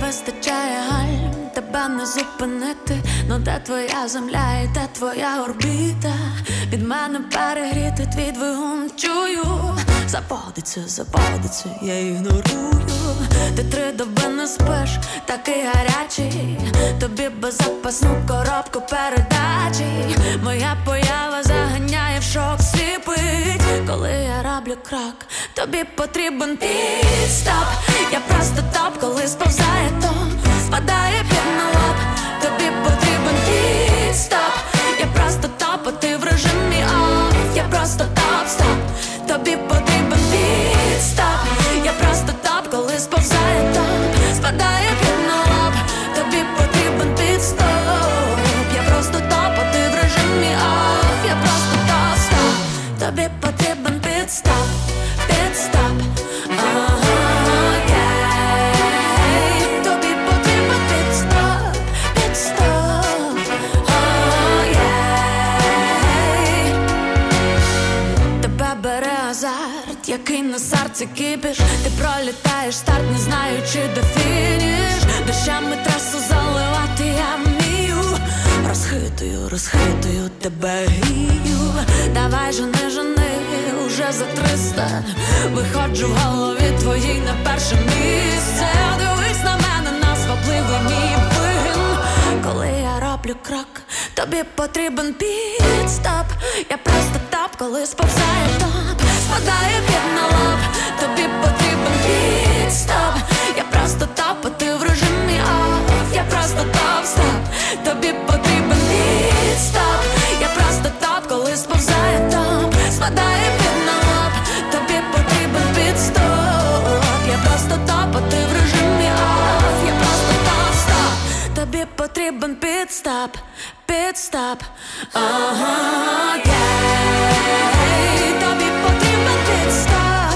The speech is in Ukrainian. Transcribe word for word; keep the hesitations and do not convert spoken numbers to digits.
вистачає гальм, тебе не зупинити. Ну де твоя земля і де твоя орбіта? Від мене перегріти твій двигун чую. Заводиться, заводиться, я ігнорую. Ти три доби не спиш, такий гарячий. Тобі беззапасну коробку передачі. Моя поява заганяє в шок, сліпить. Коли я роблю крок, тобі потрібен підстоп. Я просто топ, коли сповзає тон, спадає під на лоб. Тобі потрібен підстоп. Я просто топ, а ти в режимі оф. Я просто топ-стоп. Тобі потрібен підстоп. Я просто топ, коли сповзає топ, спадає під на лоб. Тобі потрібен підстоп. Я просто топ, а ти в режимі оф. Я просто топ-стоп. Тобі потрібен підстоп. Підстоп. Ага, єй. Тобі потрібен підстоп. Підстоп. Ага, єй. Тебе бере азарт, який на серці кипиш. Ти пролітаєш старт, не знаючи де фініш. Дощами трасу заливати я вмію. Розхитую, розхитую, тебе грію. Давай жени, жени, уже за триста. Виходжу в голові твоїй на перше місце. Дивись на мене, на свабливий мій вигін. Коли я роблю крок, тобі потрібен підстоп. Я просто топ, коли сповзає топ, спадає під на лоб. Тобі потрібен підстоп. Я просто топ, а ти в режимі оф. Я просто топ-стоп. Тобі потрібен підстоп. Я просто топ, коли сповзає топ, спадає під на лоб. Тобі потрібен підстоп. Я просто топ, а ти в режимі оф. Я просто топ-стоп. Тобі потрібен підстоп. Підстоп. Ага, єй. Тобі потрібен підстоп.